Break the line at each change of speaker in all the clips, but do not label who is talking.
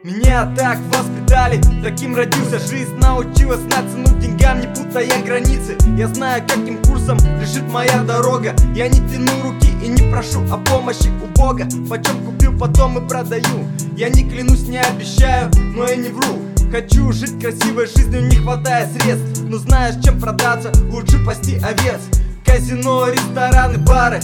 Меня так воспитали, таким родился. Жизнь научила знать цену деньгам, не путая границы. Я знаю, каким курсом лежит моя дорога. Я не тяну руки и не прошу о помощи у Бога. Почем купил, потом и продаю. Я не клянусь, не обещаю, но я не вру. Хочу жить красивой жизнью, не хватает средств. Но знаешь, чем продаться, лучше пасти овец. Казино, рестораны, бары,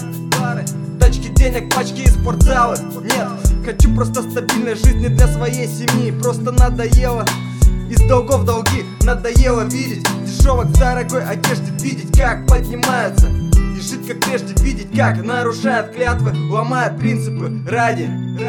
тачки, денег, пачки и спортзалы. Нет, хочу просто стабильной жизни для своей семьи. Просто надоело из долгов долги. Надоело видеть дешевок в дорогой одежде. Видеть, как поднимаются, и жить как прежде. Видеть, как нарушают клятвы, ломают принципы ради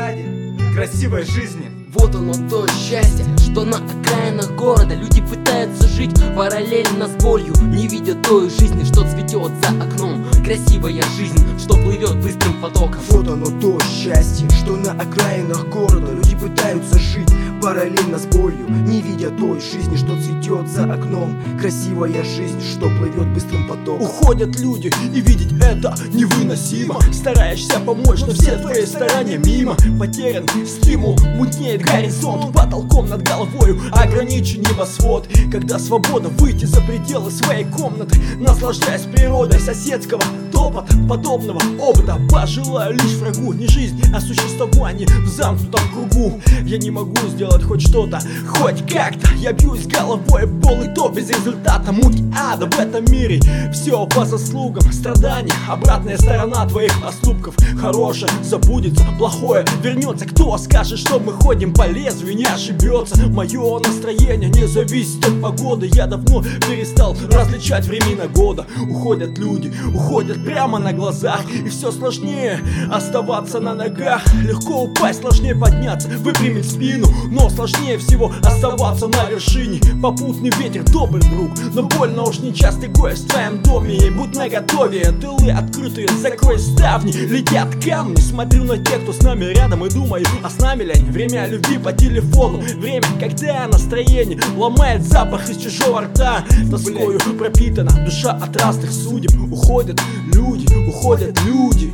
красивой жизни.
Вот оно то счастье, что на окраинах города люди пытаются жить параллельно с болью, не видя той жизни, что цветет за окном. Красивая жизнь, что плывет быстрым потоком.
Вот оно то счастье, что на окраинах города люди пытаются жить параллельно с болью, не видя той жизни, что цветет за окном. Красивая жизнь, что плывет быстрым потоком.
Уходят люди, и видеть это невыносимо. Стараешься помочь, но все твои старания мимо. Потерян стимул, мутнеет горизонт. Потолком над головою ограничен небосвод. Когда свобода выйти за пределы своей комнаты, наслаждаясь природой соседского топота, подобного опыта пожелаю лишь врагу не жизнь, а существование в замкнутом кругу. Я не могу сделать хоть что-то, хоть как-то. Я бьюсь головой об пол, и то без результата. Муки ада в этом мире, все по заслугам страданий. Обратная сторона твоих поступков. Хорошее забудется, плохое вернется. Кто скажет, что мы ходим по лезвию, не ошибется. Мое настроение не зависит от погоды. Я давно перестал различать времена года. Уходят люди, уходят прямо на глазах, и все сложнее оставаться на ногах. Легко упасть, сложнее подняться, выпрямить спину, но сложнее всего оставаться на вершине. Попутный ветер, добрый друг, но больно уж нечастый гость в твоем доме. И будь наготове, тылы открытые, закрой ставни. Летят камни, смотрю на тех, кто с нами рядом, и думаю, а с нами ли они? Время любви по телефону, время, когда настроение ломает запах из чужого рта. Тоскою пропитана душа от разных судеб. Уходят люди, уходят люди.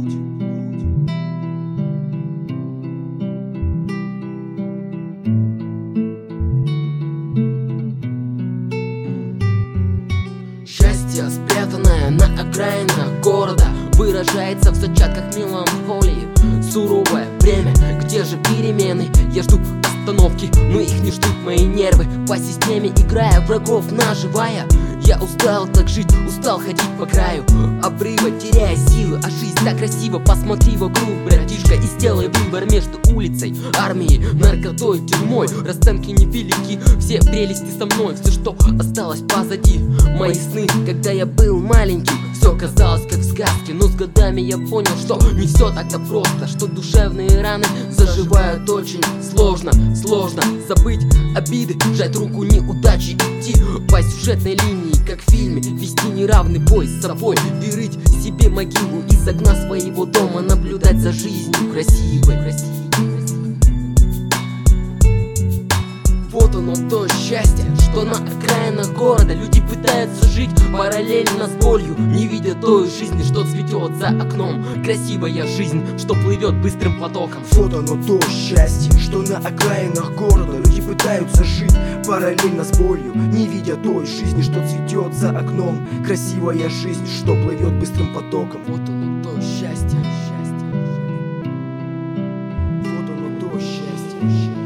Счастье, спрятанное на окраинах города, выражается в зачатках меланхолии. Суровое время, где же перемены? Я жду остановки, но их не ждут мои нервы. По системе играя врагов наживая. Я устал так жить, устал ходить по краю обрыва, теряя силы. А жизнь так красиво, посмотри вокруг, братишка, и сделай выбор между улицей, армией, наркотой, тюрьмой. Расценки невелики, все прелести со мной. Все, что осталось позади, мои сны, когда я был маленьким. Все казалось как в сказке, но с годами я понял, что не все так-то просто. Что душевные раны заживают очень сложно. Сложно забыть обиды, сжать руку неудачи, идти по сюжетной линии, как в фильме, вести неравный бой с собой и рыть себе могилу из окна своего дома, наблюдать за жизнью красивой. Вот оно то счастье, что на окраинах города люди пытаются жить параллельно с болью, не видя той жизни, что цветет за окном. Красивая жизнь, что плывет быстрым потоком.
Вот оно то счастье, что на окраинах города люди пытаются жить параллельно с болью, не видя той жизни, что цветет за окном. Красивая жизнь, что плывет быстрым потоком.
Вот оно то счастье.
Вот оно то счастье.